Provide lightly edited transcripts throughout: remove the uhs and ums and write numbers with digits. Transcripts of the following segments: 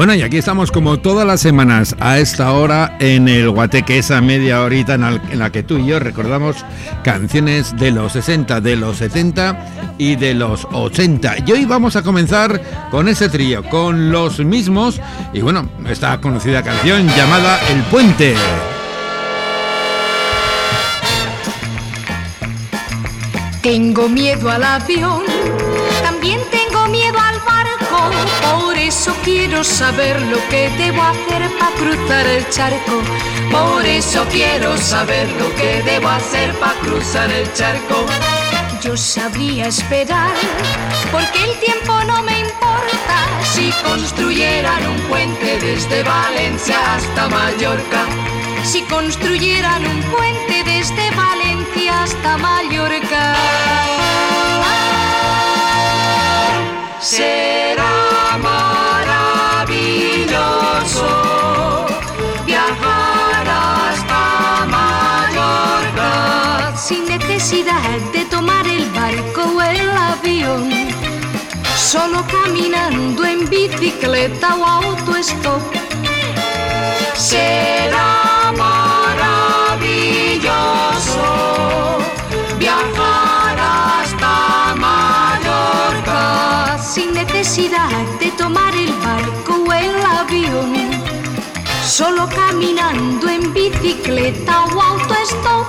Bueno, y aquí estamos como todas las semanas a esta hora en el Guateque, esa media horita en la que tú y yo recordamos canciones de los 60, de los 70 y de los 80. Y hoy vamos a comenzar con ese trío, con Los Mismos, y bueno, esta conocida canción llamada El Puente. Tengo miedo al avión, también tengo miedo al barco, por eso quiero saber lo que debo hacer para cruzar el charco. Por eso quiero saber lo que debo hacer para cruzar el charco. Yo sabría esperar, porque el tiempo no me importa, si construyeran un puente desde Valencia hasta Mallorca. Si construyeran un puente desde Valencia hasta Mallorca, será maravilloso viajar hasta Mallorca sin necesidad de tomar el barco o el avión, solo caminando en bicicleta o autostop. Será maravilloso viajar hasta Mallorca sin necesidad de tomar el barco o el avión, solo caminando en bicicleta o autostop.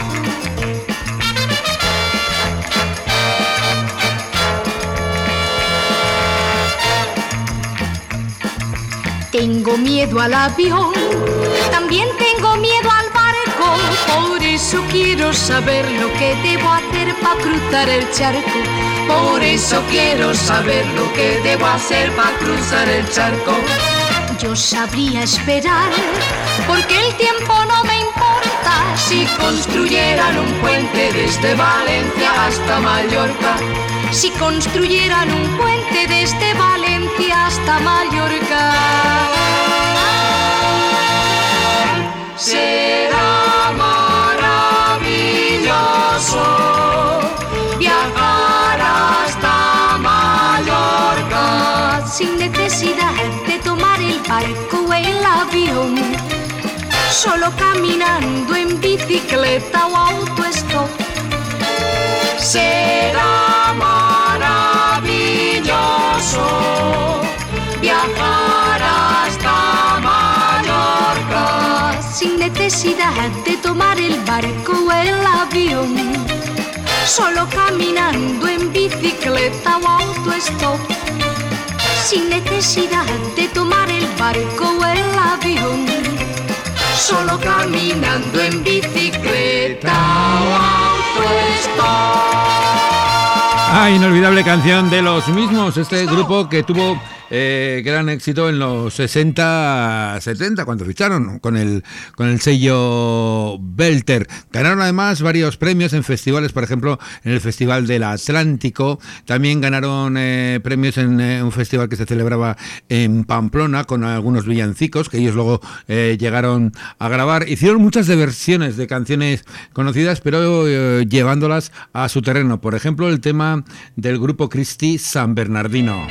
Tengo miedo al avión, también tengo miedo al barco, por eso quiero saber lo que debo hacer para cruzar el charco. Por eso quiero saber lo que debo hacer para cruzar el charco. Yo sabría esperar, porque el tiempo no me importa, si construyeran un puente desde Valencia hasta Mallorca. Si construyeran un puente desde Valencia hasta Mallorca, será maravilloso viajar hasta Mallorca sin necesidad de tomar el barco o el avión, solo caminando en bicicleta o autostop. Será maravilloso viajar hasta Mallorca sin necesidad de tomar el barco o el avión, solo caminando en bicicleta o autostop. Sin necesidad de tomar el barco o el avión, solo caminando en bicicleta o autostop. Ah, inolvidable canción de Los Mismos, este grupo que tuvo gran éxito en los 60-70 cuando ficharon con el sello Belter. Ganaron además varios premios en festivales, por ejemplo en el Festival del Atlántico. También ganaron premios en un festival que se celebraba en Pamplona con algunos villancicos que ellos luego llegaron a grabar. Hicieron muchas versiones de canciones conocidas, pero llevándolas a su terreno. Por ejemplo, el tema del grupo Cristi San Bernardino.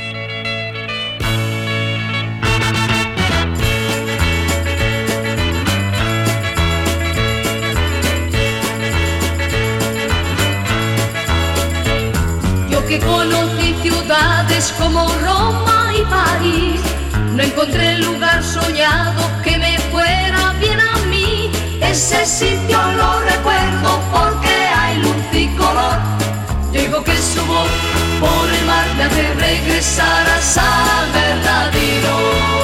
Que conocí ciudades como Roma y París, no encontré el lugar soñado que me fuera bien a mí. Ese sitio lo recuerdo porque hay luz y color. Yo digo que su voz por el mar me hace regresar a San Bernardino.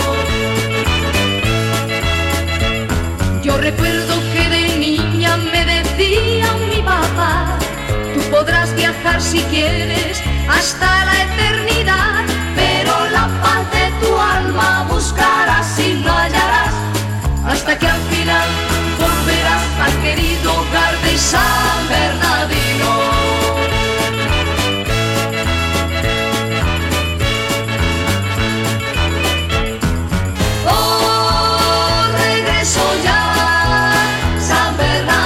Yo recuerdo que de niña me decía mi papá: tú podrás viajar si quieres hasta la eternidad, pero la paz de tu alma buscarás y no hallarás, hasta que al final volverás al querido hogar de San Bernardino. Oh, regreso ya, San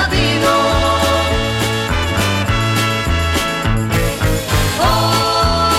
Bernardino. Oh,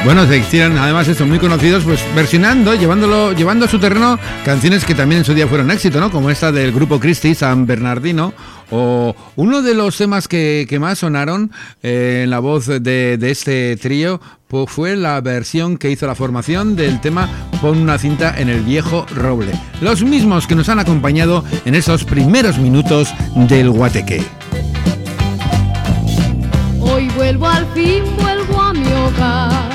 Bueno, se hicieron además estos muy conocidos, pues versionando, llevando a su terreno canciones que también en su día fueron éxito, ¿no? Como esta del grupo Christie, San Bernardino, o uno de los temas que más sonaron en la voz de este trío, pues fue la versión que hizo la formación del tema Pon una cinta en el viejo roble. Los mismos que nos han acompañado en esos primeros minutos del Guateque. Hoy vuelvo al fin, vuelvo a mi hogar.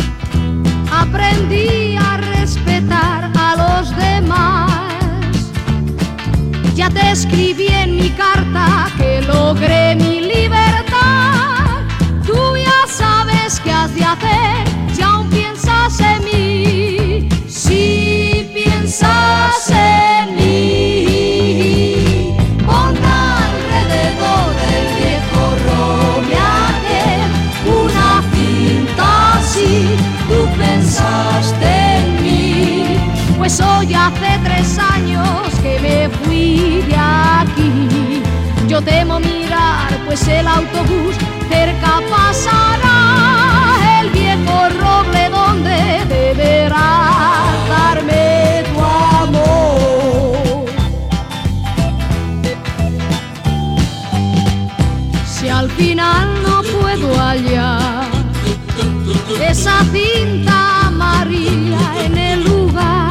Aprendí a respetar a los demás. Ya te escribí en mi carta que logré mi libertad. Tú ya sabes qué has de hacer, si aún piensas en mí. Si piensas en mí, pon alrededor del viejo roble aquel una cinta así. Tú pensaste en mí, pues hoy hace 3 años que me fui de aquí. Yo temo mirar, pues el autobús cerca pasará, el viejo roble donde deberás darme tu amor. Si al final no puedo hallar esa cinta amarilla en el lugar,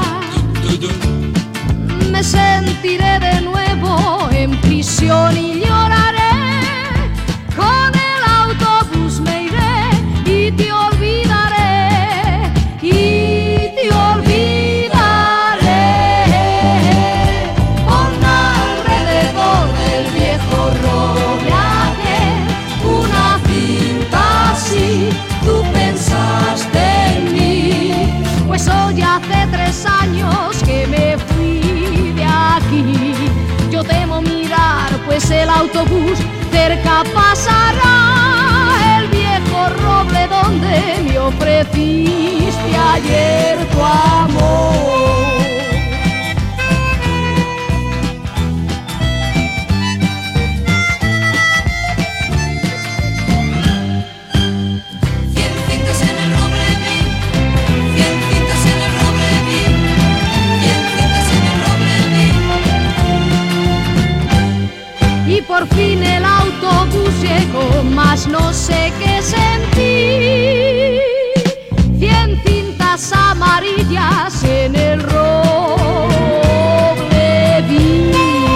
me sentiré de nuevo en prisión y lloraré. Con el autobús me iré y te olvidaré, y te olvidaré. Pon alrededor del viejo roble aquel una cinta así. Tú pensaste en mí, pues hoy hace 3 años que me fui de aquí. Yo temo mirar, pues el autobús cerca pasará, el viejo roble donde me ofreciste ayer tu amor. Y por fin el autobús llegó, mas no sé qué sentí. 100 cintas amarillas en el roble vi.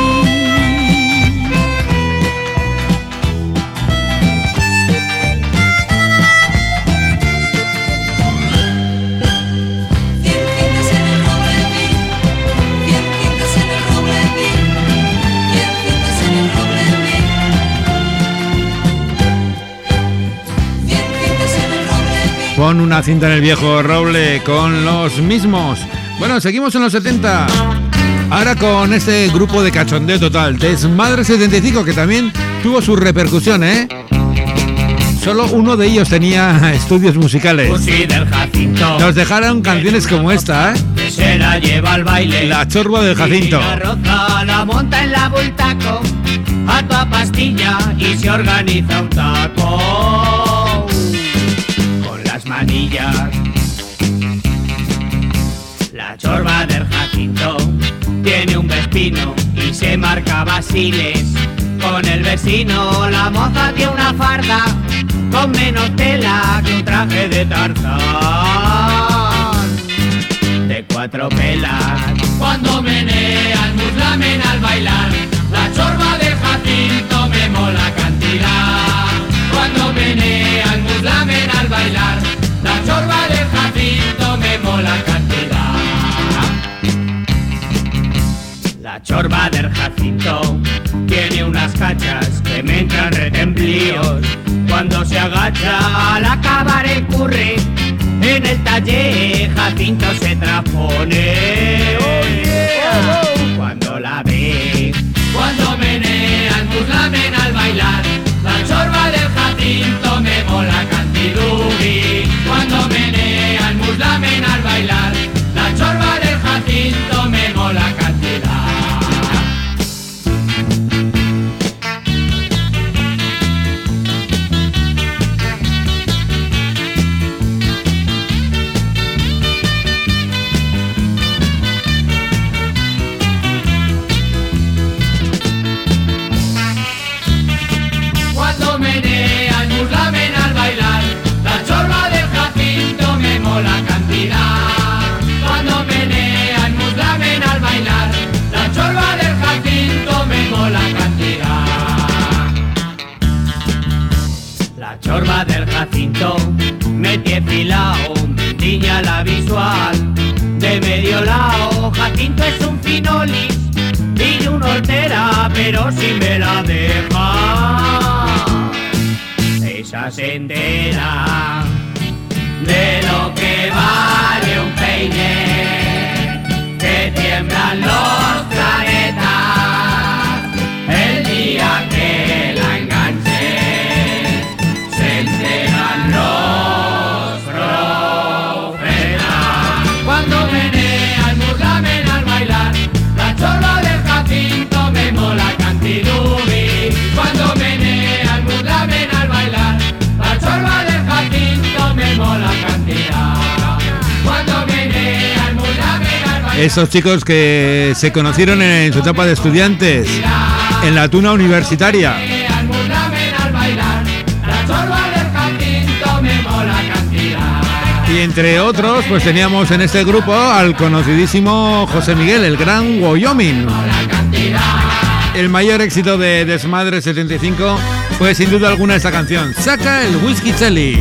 Pon una cinta en el viejo roble con los mismos. Bueno, seguimos en los 70. Ahora con este grupo de cachondeo total, Desmadre 75, que también tuvo su repercusión, ¿eh? Solo uno de ellos tenía estudios musicales. Nos dejaron canciones como esta, ¿eh? Se la lleva al baile. La chorba del Jacinto. La roza la monta en la bultaco, a toda pastilla y se organiza un taco. Con las manillas. La chorba del Jacinto tiene un vespino y se marca Basiles. Con el vecino la moza tiene una farda con menos tela que un traje de Tarzán. De 4 pelas. Cuando menea el muslamen al bailar, la chorba del Jacinto me mola cantidad. Cuando menea el muslamen al bailar, la chorba del Jacinto me mola cantidad. La chorba del Jacinto tiene unas cachas que me entran retemblíos. Cuando se agacha al acabar el curry, en el taller Jacinto se trapone. Cuando la ve, cuando menea el muslamen al bailar, la chorba del Jacinto me mola cantilubi. Cuando menea el muslamen al bailar, la chorba del Jacinto me mola cantidad. Cuando menea el muslamen al bailar, la chorba del Jacinto me mola cantidad. Cuando menea el muslamen al bailar, la chorba del Jacinto me mola cantidad. La chorba del Jacinto me tiene filao, niña la visual de medio lao. Jacinto es un finolis y una hortera, pero si me la deja, esa se entera de lo que vale un peine, que tiemblan los planetas el día que la enganche, se enteran los profetas. Cuando menea el muslamen al bailar, la chorba del Jacinto me mola cantidubi. Cuando menea el muslamen al bailar, la chorba del Jacinto me mola cantidad. Cuando menea el muslamen al bailar. Esos chicos que se conocieron en su etapa de estudiantes, en la tuna universitaria. El muslamen al bailar, la chorba del Jacinto me mola cantidad. Y entre otros, pues teníamos en este grupo al conocidísimo José Miguel, el Gran Wyoming. El mayor éxito de Desmadre 75 fue sin duda alguna esta canción, Saca el Whisky Chelly.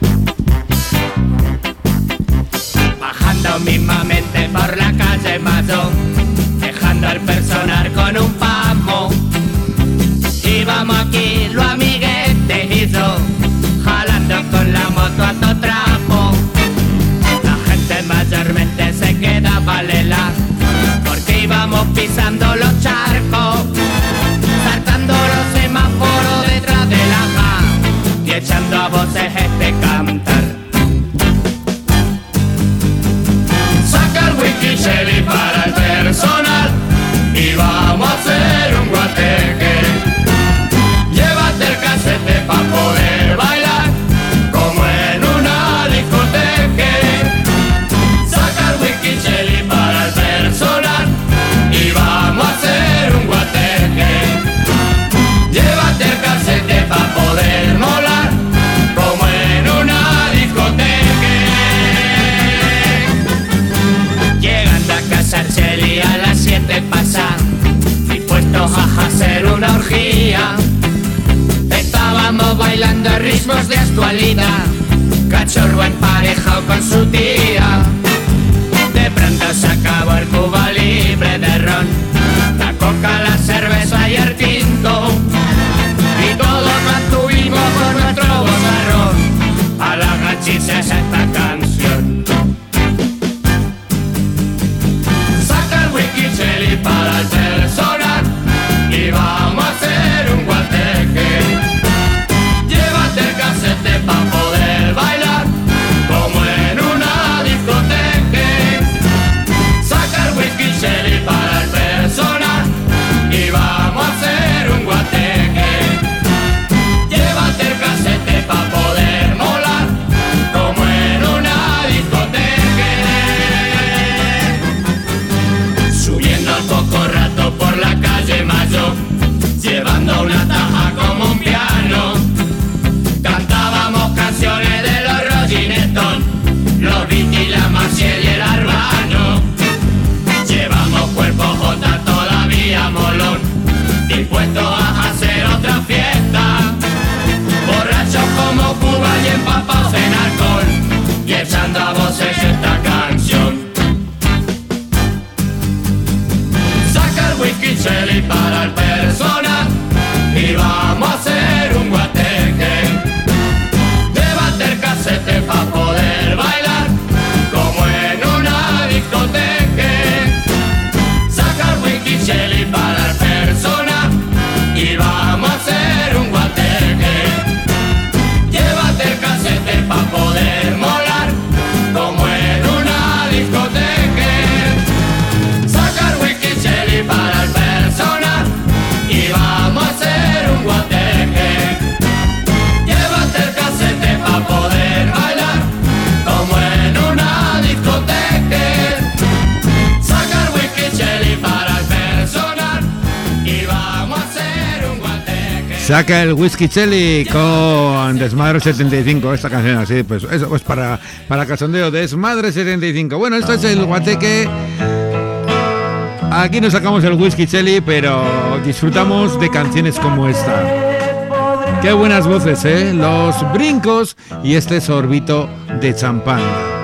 Bajando mismamente por la calle Mayo, dejando al personal con un pamo. Íbamos aquí los amiguetes y yo, jalando con la moto a todo trapo. La gente mayormente se quedaba lela, porque íbamos pisando los charcos, saltando los semáforos detrás de la ja y echando a voces este cantar. Saca el whisky Shelly para el personal y vamos a hacer un guateque. Llévate el casete pa' poder bailar como en una discoteca. Saca el whisky Shelly para el personal y vamos a hacer un guateque. Llévate el casete pa' poder molar como en una discoteca. Llegando a casa Shelly a las 7 pasa, dispuestos a hacer una orgía. Estábamos bailando a ritmos de actualidad, cachorro emparejado con su tía. De pronto se acabó el Cuba libre de ron, la coca, la cerveza y el tinto, y todos mantuvimos con nuestro bozarrón a la gachisa esta canción. Saca el whisky Shelly para el personal y vamos a hacer un guateque. Llévate el casete pa' poder bailar como en una discoteca. Saca el whisky Shelly para el personal y vamos a hacer un guateque. Llévate el casete pa' poder molar como en Saca el Whisky Chelly con Desmadre 75, esta canción así, pues eso pues para cachondeo, Desmadre 75. Bueno, esto es el Guateque. Aquí nos sacamos el Whisky Chelly, pero disfrutamos de canciones como esta. Qué buenas voces, Los Brincos y este sorbito de champán.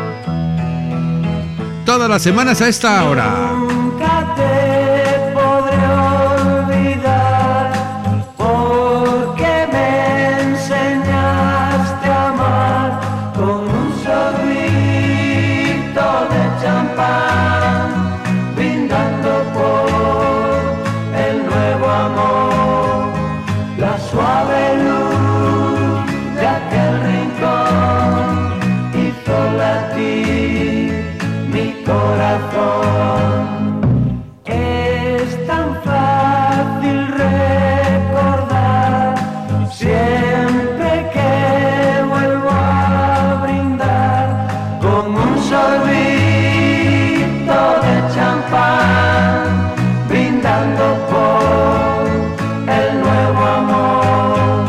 Todas las semanas a esta hora. Nunca te podré olvidar, porque me enseñaste a amar con un sorbito de champán, brindando por el nuevo amor, la suave luz de aquel rincón hizo latir mi corazón. Es tan fácil recordar siempre que vuelvo a brindar con un sorbito de champán, brindando por el nuevo amor.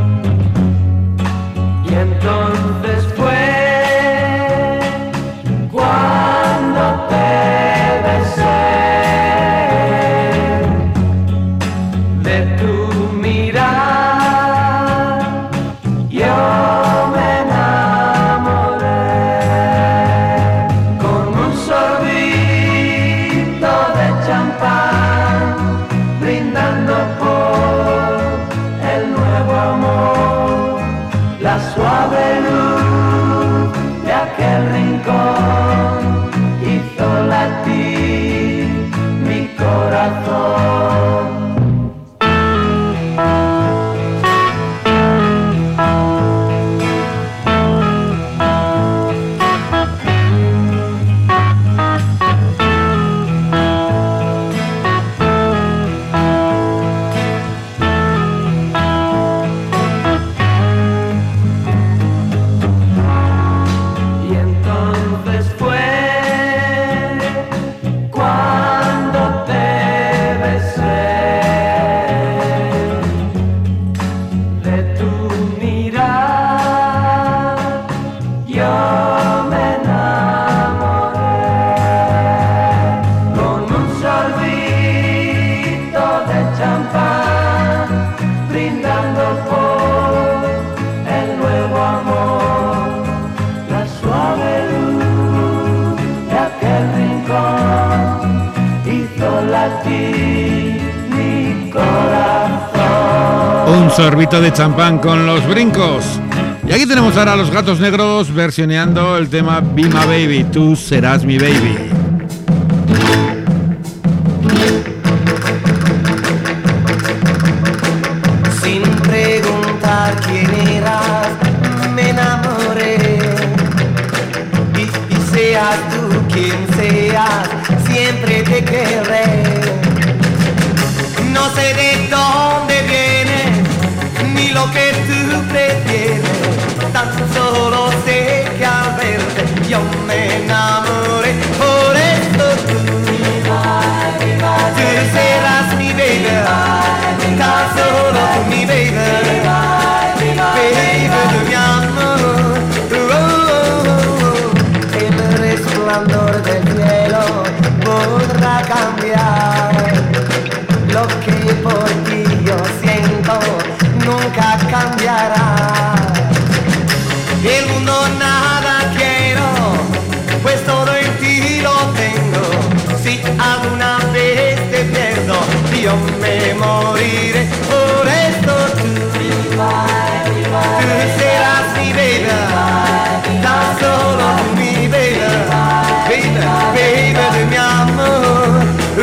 Y entonces fue cuando te besé, de tu mirar yo me enamoré, con un sorbito de champán, brindando por el nuevo amor, la suave luz de aquel rincón hizo latir mi corazón. Y entonces fue cuando te besé, de tu mirar yo me enamoré, con un sorbito de champán, brindando por el nuevo amor, la suave luz de aquel rincón hizo latir mi corazón. Un sorbito de champán con Los Brincos. Y aquí tenemos ahora a Los Gatos Negros versioneando el tema Be My Baby, tú serás mi baby. Sin preguntar quién eras, me enamoré. Y seas tú quien seas, siempre te querré. No sé de dónde vienes, ni lo que tú prefieres, tan solo sé que al verte yo me enamoré. Por eso tú serás mi baby, tan solo mi baby, baby de mi amor. El resplandor del cielo podrá cambiar, lo que por ti yo siento nunca cambiará. El mundo nada quiero, pues todo en ti lo tengo. Si alguna vez te pierdo, yo me moriré. Por esto tú serás mi baby, tan solo mi baby, baby de mi amor.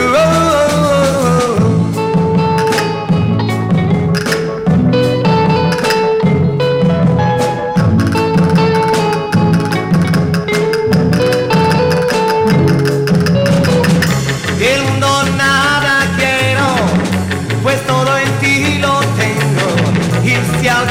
El mundo nada quiero, pues todo en ti lo tengo. Y si al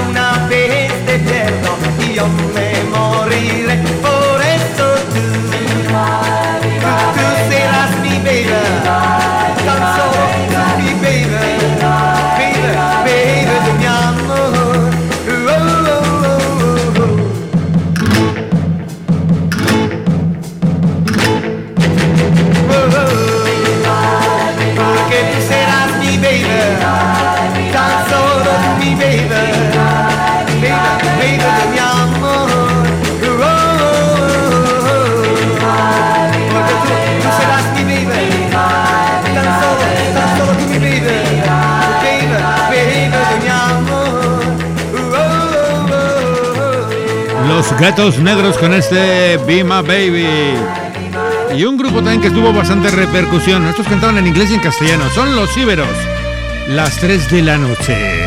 Los Gatos Negros con este Be My Baby. Y un grupo también que tuvo bastante repercusión. Estos cantaban en inglés y en castellano. Son Los Íberos. Las 3 de la noche.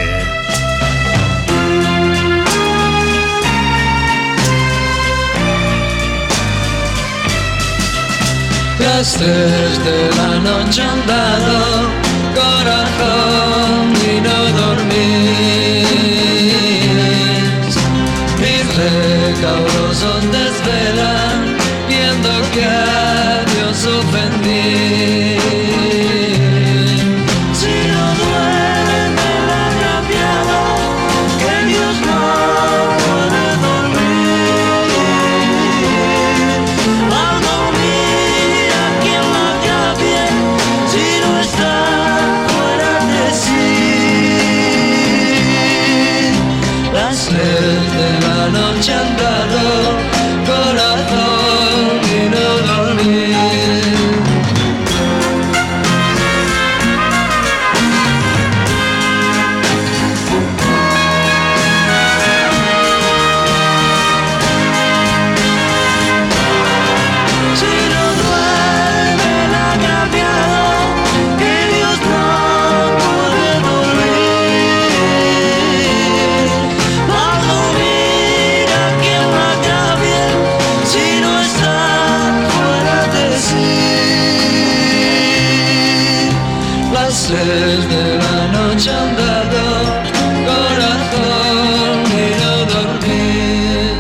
Las 3 de la noche han dado, corazón, y no dormís. Mis recaudos desvelan, viendo que a Dios ofendí. Si no duerme el agraviado, que Dios no puede dormir. Algo mira quien lo haga bien, si no está fuera de sí. Las 3 de la noche han dado, corazón, y no dormir. Si no duerme el agraviado, que Dios no puede dormir. Algo mira quien lo haga bien, si no está fuera de sí. Las 3 de la noche han dado, corazón, y no dormir.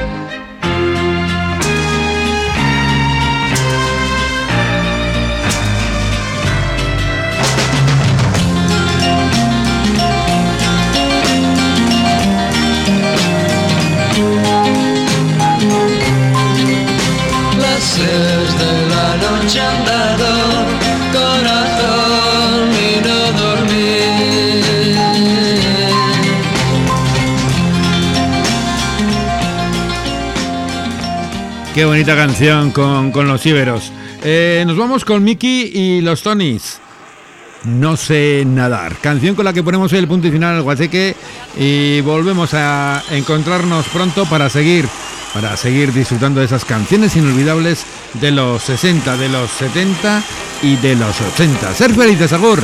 Las 6 de la noche han dado, corazón, y no dormir. Qué bonita canción con Los Íberos. Nos vamos con Miki y los Tonys. No sé nadar. Canción con la que ponemos hoy el punto y final al Guateque. Y volvemos a encontrarnos pronto para seguir disfrutando de esas canciones inolvidables de los 60, de los 70 y de los 80. Ser felices, agur.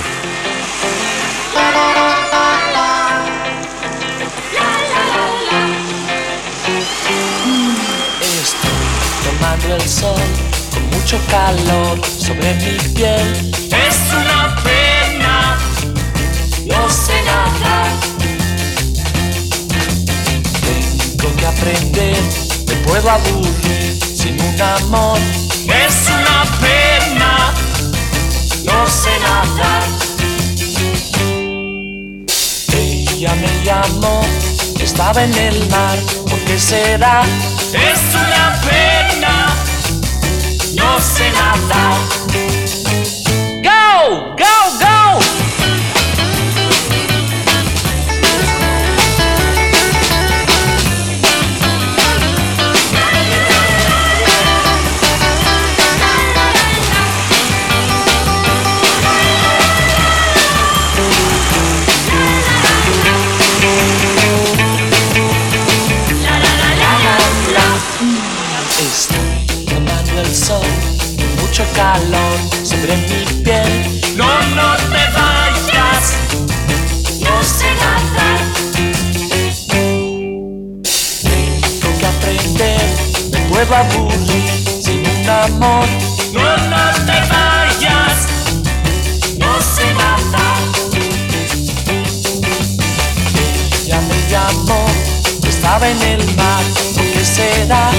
Estoy tomando el sol con mucho calor sobre mi piel. Es una pena, No sé nadar. Tengo que aprender, me puedo aburrir sin un amor. es una pena, No sé nadar. Ella me llamó, estaba en el mar. ¿Por qué será? es una pena, No sé nadar. Go, go, go. Estoy tomando el sol, mucho calor sobre mi piel. no te vayas, No sé nadar. Tengo que aprender, me puedo aburrir sin un amor. no te vayas, No sé nadar. Ella me llamó, estaba en el mar. ¿Por qué será?